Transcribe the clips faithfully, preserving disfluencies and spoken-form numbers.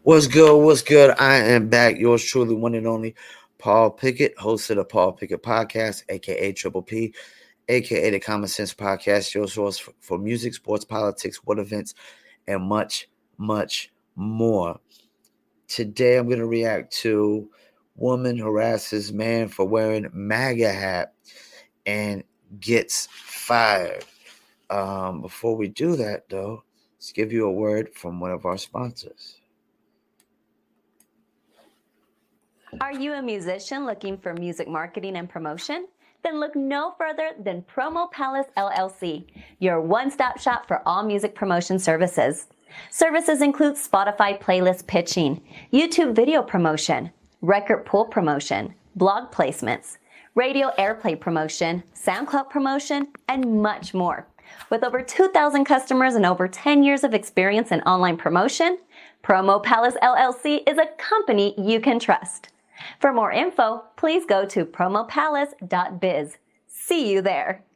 What's good? What's good? I am back. Yours truly, one and only Paul Pickett, host of the Paul Pickett Podcast, aka Triple P, aka the Common Sense Podcast, your source for, for music, sports, politics, world events, and much, much more. Today, I'm going to react to woman harasses man for wearing MAGA hat and gets fired. Um, before we do that, though, let's give you a word from one of our sponsors. Are you a musician looking for music marketing and promotion? Then look no further than Promo Palace L L C, your one-stop shop for all music promotion services. Services include Spotify playlist pitching, YouTube video promotion, record pool promotion, blog placements, radio airplay promotion, SoundCloud promotion, and much more. With over two thousand customers and over ten years of experience in online promotion, Promo Palace L L C is a company you can trust. For more info, please go to promo palace dot biz. See you there.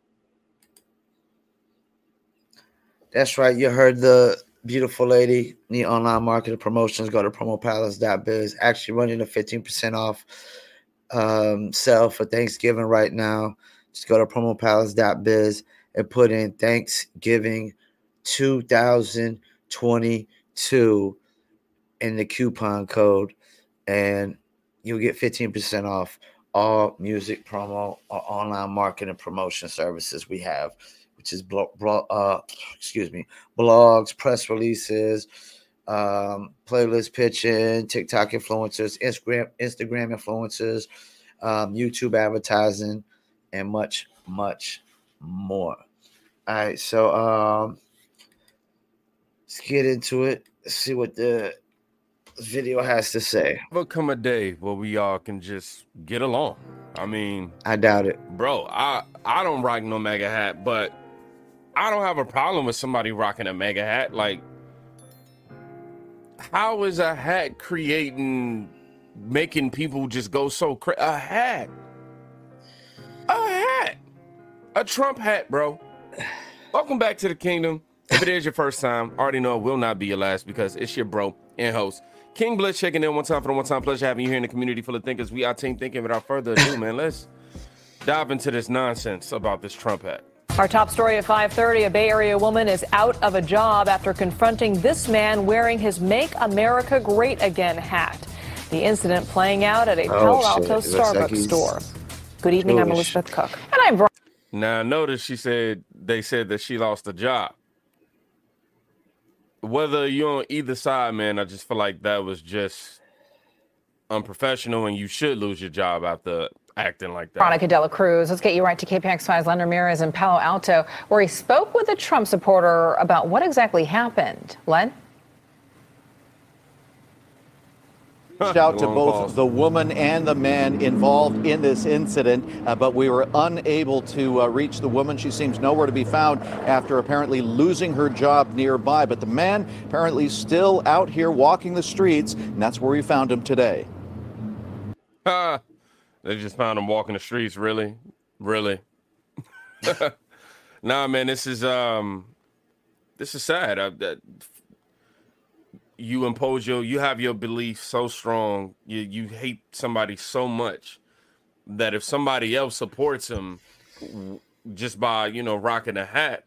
That's right. You heard the beautiful lady. Need online marketing promotions. Go to promo palace dot biz. Actually running a fifteen percent off um, sale for Thanksgiving right now. Just go to promo palace dot biz and put in Thanksgiving two thousand twenty-two in the coupon code, and you'll get fifteen percent off all music promo or online marketing promotion services we have, which is blo- blo- uh, excuse me, blogs, press releases, um, playlist pitching, TikTok influencers, Instagram Instagram influencers, um, YouTube advertising, and much, much more. All right, so um, let's get into it. Let's see what the video has to say. Will come a day where we all can just get along. I mean, I doubt it, bro. I I don't rock no MAGA hat, but I don't have a problem with somebody rocking a MAGA hat. Like, how is a hat creating, making people just go so crazy? A hat, a hat, a Trump hat, bro. Welcome back to the kingdom. If it is your first time, already know it will not be your last, because it's your bro and host, King Blitz, checking in one time for the one time pleasure having you here in the community full of thinkers. We are Team Thinking. Without further ado, man, let's dive into this nonsense about this Trump hat. Our top story at five thirty, a Bay Area woman is out of a job after confronting this man wearing his Make America Great Again hat. The incident playing out at a Oh, Palo shit. Alto It looks Starbucks like he's store. Good evening, I'm Jewish. Elizabeth Cook. And I'm Brian. Now, notice she said, they said that she lost a job. Whether you're on either side, man, I just feel like that was just unprofessional, and you should lose your job after acting like that. Veronica Dela Cruz. Let's get you right to K P X five's Len Ramirez in Palo Alto, where he spoke with a Trump supporter about what exactly happened. Len? Reached out to Long both pause. the woman and the man involved in this incident, uh, but we were unable to uh, reach the woman. She seems nowhere to be found after apparently losing her job nearby. But the man apparently still out here walking the streets, and that's where we found him today. Ah, they just found him walking the streets. Really, really. Nah, man, this is um, this is sad. I, that you impose your, you have your belief so strong. You you hate somebody so much that if somebody else supports him w- just by, you know, rocking a hat,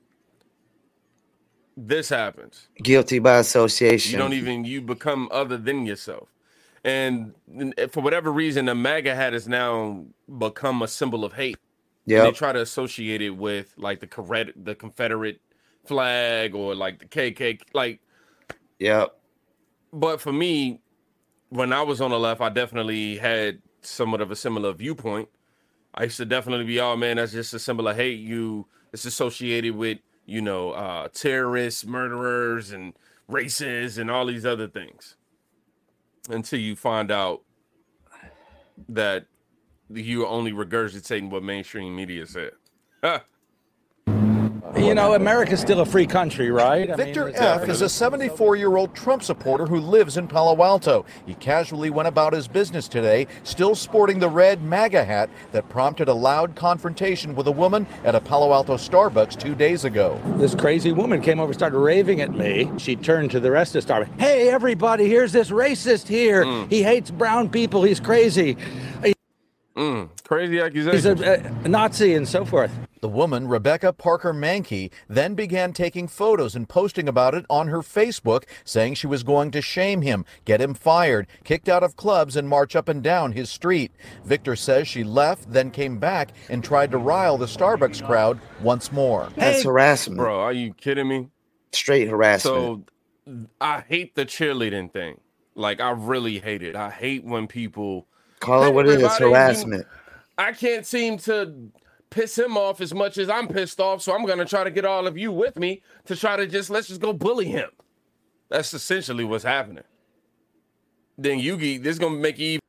this happens. guilty by association. You don't even, you become other than yourself. And for whatever reason, the MAGA hat has now become a symbol of hate. And they Yep. try to associate it with like the correct, the Confederate flag or like the K K K. Like, Yep. but for me, when I was on the left, I definitely had somewhat of a similar viewpoint. I used to definitely be, oh man, that's just a symbol of hate. You, it's associated with, you know, uh, terrorists, murderers, and racists, and all these other things. Until you find out that you're only regurgitating what mainstream media said. Ha. You know, America's still a free country, right? I Victor mean, F. is a seventy-four-year-old Trump supporter who lives in Palo Alto. He casually went about his business today, still sporting the red MAGA hat that prompted a loud confrontation with a woman at a Palo Alto Starbucks two days ago. This crazy woman came over, started raving at me. She turned to the rest of Starbucks. Hey, everybody, here's this racist here. Mm. He hates brown people. He's crazy. Mm, crazy accusation. He's a, a Nazi and so forth. The woman, Rebecca Parker Mankey, then began taking photos and posting about it on her Facebook, saying she was going to shame him, get him fired, kicked out of clubs, and march up and down his street. Victor says she left, then came back and tried to rile the Starbucks crowd once more. That's Hey, harassment. Bro, are you kidding me? Straight harassment. So I hate the cheerleading thing. Like, I really hate it. I hate when people Call it what it is, everybody, harassment. I can't seem to piss him off as much as I'm pissed off, so I'm going to try to get all of you with me to try to just, let's just go bully him. That's essentially what's happening. Then Yugi, this is going to make you even.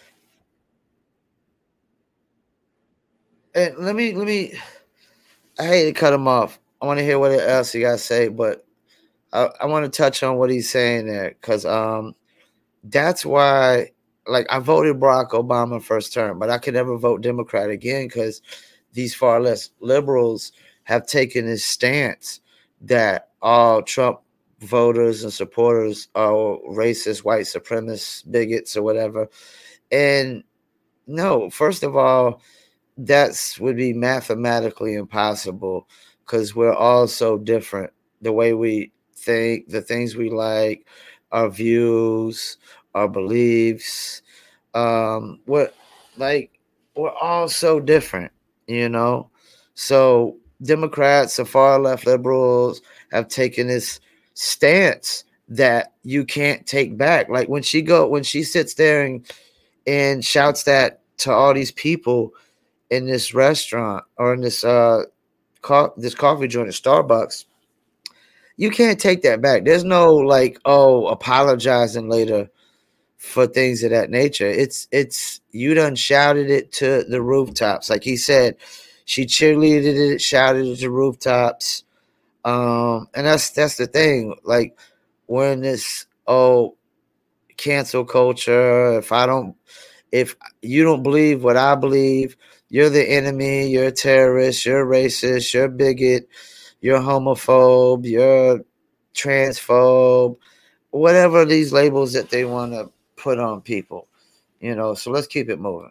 And let me, let me, I hate to cut him off. I want to hear what else he got to say, but I, I want to touch on what he's saying there, because um, that's why, like, I voted Barack Obama first term, but I could never vote Democrat again because these far less liberals have taken this stance that all Trump voters and supporters are racist, white supremacists, bigots, or whatever. And no, first of all, that's would be mathematically impossible because we're all so different. The way we think, the things we like, our views, our beliefs, um, we're like, we're all so different, you know? So Democrats and far left liberals have taken this stance that you can't take back. Like when she go, when she sits there and, and shouts that to all these people in this restaurant or in this, uh, co- this coffee joint at Starbucks, you can't take that back. There's no like, oh, apologizing later for things of that nature. It's it's you done shouted it to the rooftops. Like he said, she cheerleaded it, shouted it to rooftops. Um, and that's that's the thing. Like we're in this oh cancel culture. If I don't if you don't believe what I believe, you're the enemy, you're a terrorist, you're a racist, you're a bigot, you're homophobe, you're transphobe, whatever these labels that they want to put on people, you know. So let's keep it moving.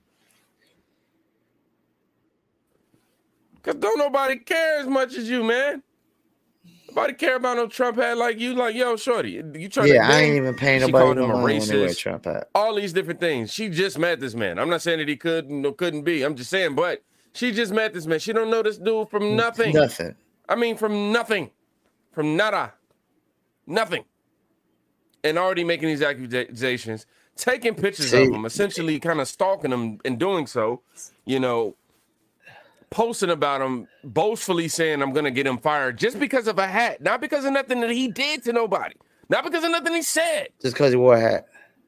Because don't nobody care as much as you, man. Nobody care about no Trump hat like you. Like, yo, shorty, you trying yeah, to I ain't even paying she nobody called no him a money when they wear racist. Trump hat. All these different things. She just met this man. I'm not saying that he could no couldn't be. I'm just saying, but she just met this man. She don't know this dude from nothing. Nothing. I mean, from nothing. From nada. Nothing. And already making these accusations, taking pictures See, of him, essentially kind of stalking him and doing so, you know, posting about him, boastfully saying, I'm going to get him fired just because of a hat. Not because of nothing that he did to nobody. Not because of nothing he said. Just because he wore a hat.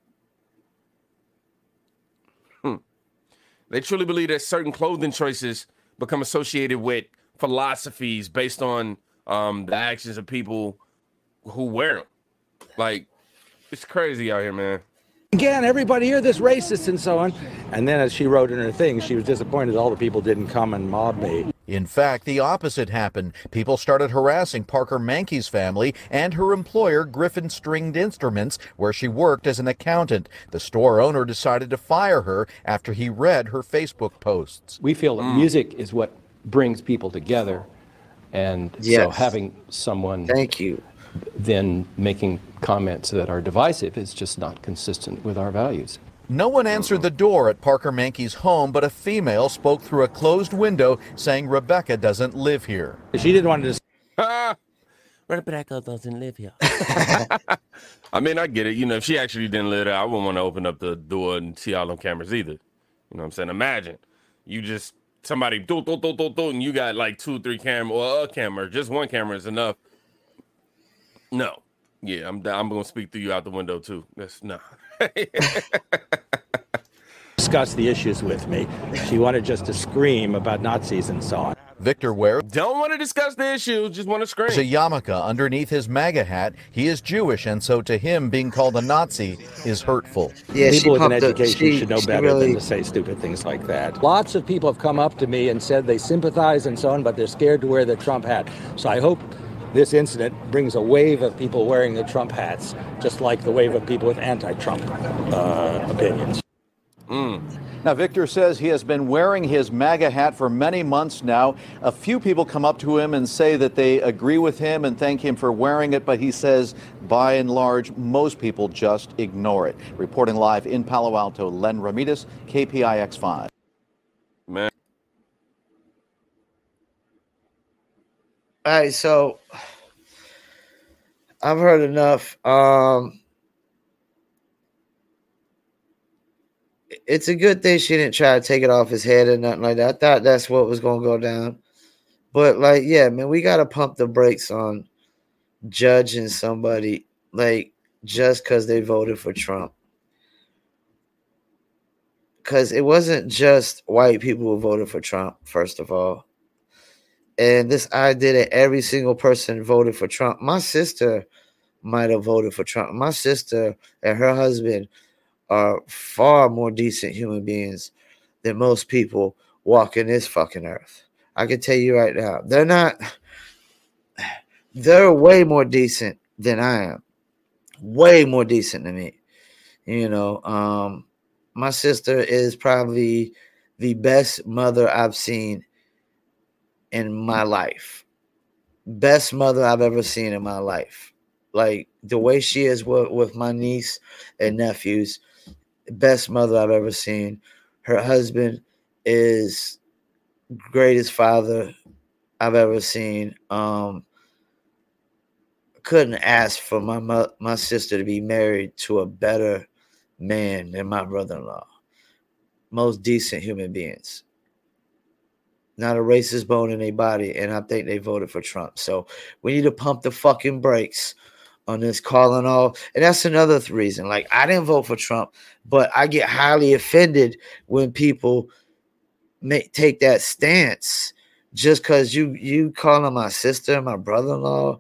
Hmm. They truly believe that certain clothing choices become associated with philosophies based on um, the actions of people who wear them. Like, it's crazy out here, man. Again, everybody here, this racist and so on. And then as she wrote in her thing, she was disappointed all the people didn't come and mob me. In fact, the opposite happened. People started harassing Parker Mankey's family and her employer, Griffin Stringed Instruments, where she worked as an accountant. The store owner decided to fire her after he read her Facebook posts. We feel that mm. music is what brings people together. And yes. so having someone Thank you. then making comments that are divisive is just not consistent with our values. No one answered the door at Parker Mankey's home, but a female spoke through a closed window saying Rebecca doesn't live here. She didn't want to... Ah, Rebecca doesn't live here. I mean, I get it. You know, if she actually didn't live there, I wouldn't want to open up the door and see all them cameras either. You know what I'm saying? Imagine you just, somebody, do, do, do, do, do, and you got like two, three cameras, or a camera. Just one camera is enough. No. Yeah, I'm I'm going to speak through you out the window, too. That's no. Discuss the issues with me. She wanted just to scream about Nazis and so on. Victor wears Don't want to discuss the issue, just want to scream. a yarmulke underneath his MAGA hat. He is Jewish, and so to him, being called a Nazi is hurtful. Yeah, she People with an pumped the- education she- should know she better really- than to say stupid things like that. Lots of people have come up to me and said they sympathize and so on, but they're scared to wear the Trump hat. So I hope this incident brings a wave of people wearing the Trump hats, just like the wave of people with anti-Trump uh, opinions. Mm. Now, Victor says he has been wearing his MAGA hat for many months now. A few people come up to him and say that they agree with him and thank him for wearing it, but he says, by and large, most people just ignore it. Reporting live in Palo Alto, Len Ramirez, K P I X five. Man. All right, so I've heard enough. Um, it's a good thing she didn't try to take it off his head or nothing like that. I thought that's what was going to go down. But, like, yeah, man, we got to pump the brakes on judging somebody, like, just because they voted for Trump. Because it wasn't just white people who voted for Trump, first of all. And this idea that every single person voted for Trump. My sister might have voted for Trump. My sister and her husband are far more decent human beings than most people walking this fucking earth. I can tell you right now. They're not, they're way more decent than I am. Way more decent than me. You know, um, my sister is probably the best mother I've seen in my life. Best mother I've ever seen in my life. Like the way she is with, with my niece and nephews, best mother I've ever seen. Her husband is greatest father I've ever seen. Um, couldn't ask for my mo- my sister to be married to a better man than my brother-in-law. Most decent human beings. Not a racist bone in their body, and I think they voted for Trump. So we need to pump the fucking brakes on this calling all. And that's another th- reason. Like, I didn't vote for Trump, but I get highly offended when people make, take that stance just because you, you calling my sister and my brother-in-law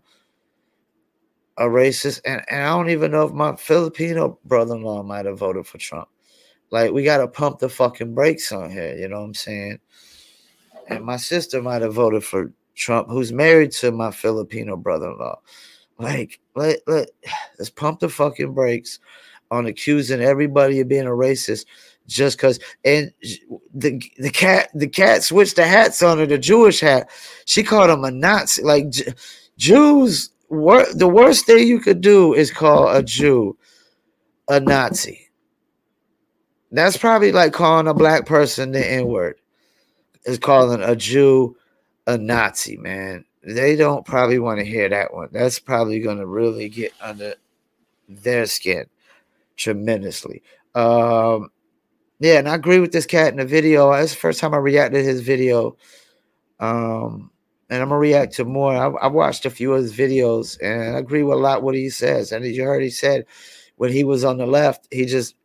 a racist. And, and I don't even know if my Filipino brother-in-law might have voted for Trump. Like, we got to pump the fucking brakes on here. You know what I'm saying? And my sister might have voted for Trump, who's married to my Filipino brother-in-law. Like, let, let, let's pump the fucking brakes on accusing everybody of being a racist just because. And the the cat the cat switched the hats on her, the Jewish hat. She called him a Nazi. Like, J- Jews, wor- the worst thing you could do is call a Jew a Nazi. That's probably like calling a black person the N-word. Is calling a Jew a Nazi, man. They don't probably want to hear that one. That's probably going to really get under their skin tremendously. Um, yeah, and I agree with this cat in the video. That's the first time I reacted to his video. Um, and I'm going to react to more. I, I watched a few of his videos, and I agree with a lot what he says. And you heard he said when he was on the left, he just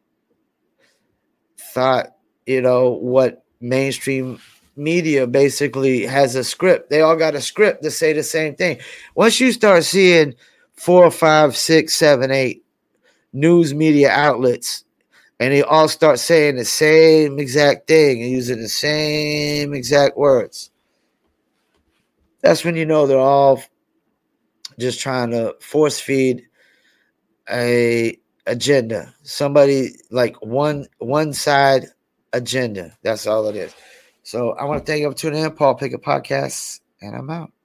thought, you know, what mainstream media basically has a script. They all got a script to say the same thing. Once you start seeing four, five, six, seven, eight news media outlets, and they all start saying the same exact thing and using the same exact words, that's when you know they're all just trying to force feed a agenda. Somebody like one one side agenda. That's all it is. So I want to thank you for tuning in. Paul Pickett Podcasts, and I'm out.